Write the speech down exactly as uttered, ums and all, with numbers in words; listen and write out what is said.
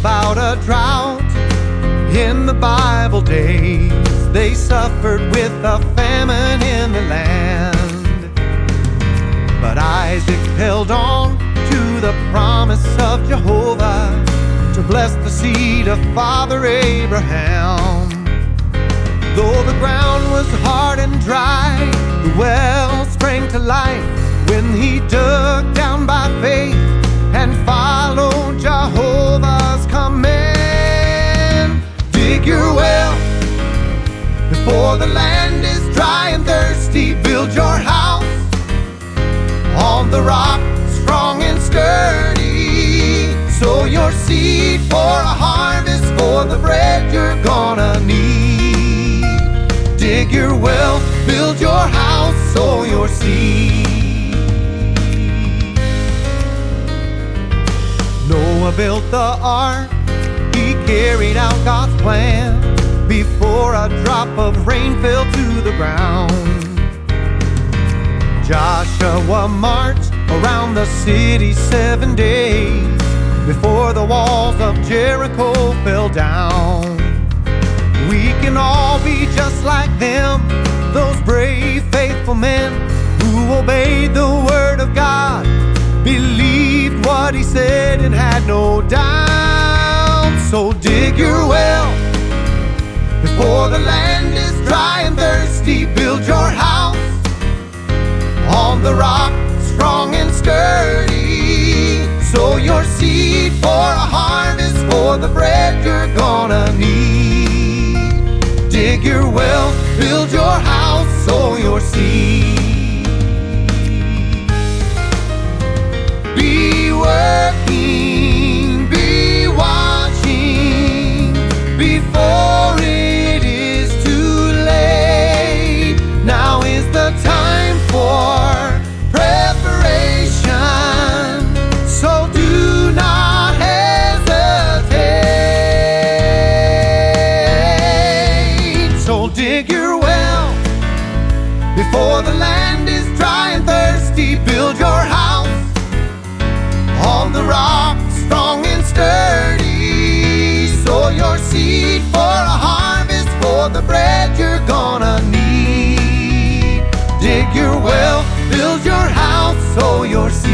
about a drought in the Bible days. They suffered with a famine in the land, but Isaac held on to the promise of Jehovah to bless the seed of Father Abraham. Though the ground was hard and dry, the well sprang to life when he dug down by faith and followed Jehovah's command. Dig your well before the land is dry and thirsty. Build your house on the rock, strong and sturdy. Sow your seed for a harvest, for the bread you're gonna need. Dig your well, build your house, sow your seed. Noah built the ark, he carried out God's plan before a drop of rain fell to the ground. Joshua marched around the city seven days before the walls of Jericho fell down. We can all be just like them, those brave, faithful men who obeyed the word of God, believed what he said and had no doubt. So dig your well before the land is dry and thirsty. Build your house on the rock, strong and sturdy. Sow your seed for a harvest, for the bread you're gonna need. Dig your well, build your house, sow your seed. Be working, be watching before it is too late. Now is the time for preparation, so do not hesitate. So dig your well before the land is dry and thirsty. Build your house on the rock, strong and sturdy. Sow your seed for a harvest, for the bread you're gonna need. Dig your well, build your house, sow your seed.